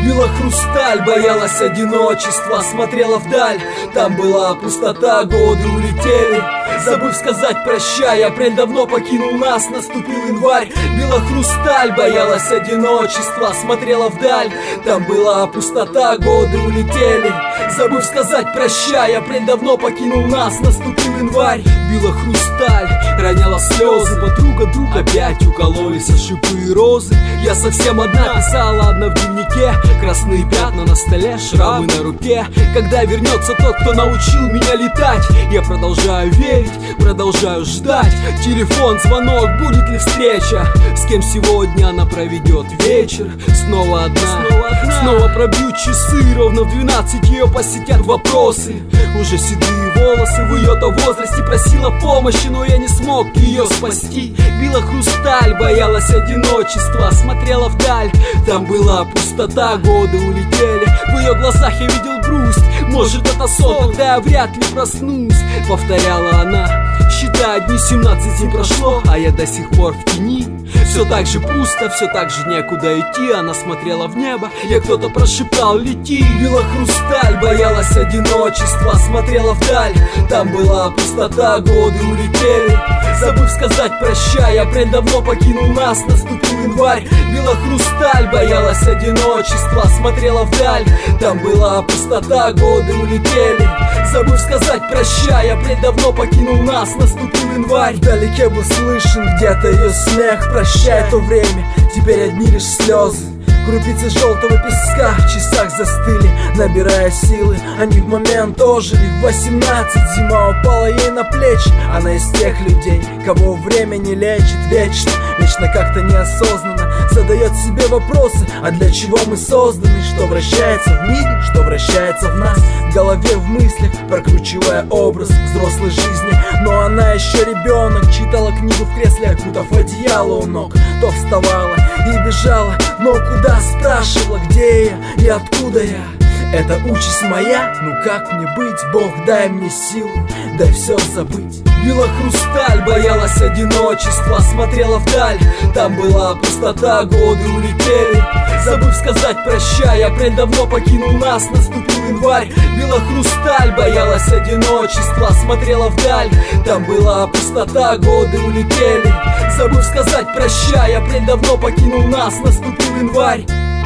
Била хрусталь, боялась одиночества, смотрела вдаль, там была пустота, годы улетели. Забыв сказать прощай, апрель давно покинул нас, наступил январь. Била хрусталь, боялась одиночества, смотрела вдаль, там была пустота, годы улетели. Забыв сказать прощай, апрель давно покинул нас, наступил январь. Била хрусталь, роняла слезы, подруга друг опять укололись о шипы и розы. Я совсем одна, писала одна в дневнике, красные пятна на столе, шрамы на руке. Когда вернется тот, кто научил меня летать, я продолжаю верить, продолжаю ждать. Телефон, звонок, будет ли встреча, с кем сегодня она проведет вечер. Снова одна, снова пробьют часы, ровно в 12 ее посетят вопросы. Уже седые волосы в ее-то возрасте, просила помощи, но я не смог ее спасти. Била хрусталь, боялась одиночества, смотрела вдаль, там была пустота, годы улетели. В ее глазах я видел грусть, может это сон, тогда я вряд ли проснусь. Повторяла она, считай, дни 17 не прошло, а я до сих пор в тени. Все так же пусто, все так же некуда идти. Она смотрела в небо, я кто-то прошептал: лети. Била хрусталь, боялась одиночества, смотрела вдаль, там была пустота, годы улетели. Забыв сказать прощай, апрель давно покинул нас, наступил январь. Била хрусталь, боялась одиночества, смотрела вдаль, там была пустота, годы улетели. Забыв сказать прощай, апрель давно покинул нас, наступил январь. Вдалеке был слышен где-то ее смех, прощай то время, теперь одни лишь слезы. Крупицы желтого песка в часах застыли, набирая силы. Они в момент ожили. В 18 зима упала ей на плечи. Она из тех людей, кого время не лечит вечно. Вечно как-то неосознанно задает себе вопросы: а для чего мы созданы? Что вращается в мире, что вращается в нас, в голове, в мыслях, прокручивая образ взрослой жизни. Но она еще ребенок, читала книгу в кресле, окутав одеяло у ног. То вставала и бежала, но куда, спрашивала, где я и откуда я. Это участь моя, ну как мне быть? Бог, дай мне силу, дай все забыть. Била хрусталь, боялась одиночества, смотрела вдаль, там была пустота, годы улетели. Забыв сказать прощай, апрель давно покинул нас, наступил январь. Била хрусталь, боялась одиночества, смотрела вдаль, там была пустота, годы улетели. Забыв сказать прощай, апрель давно покинул нас, наступил январь.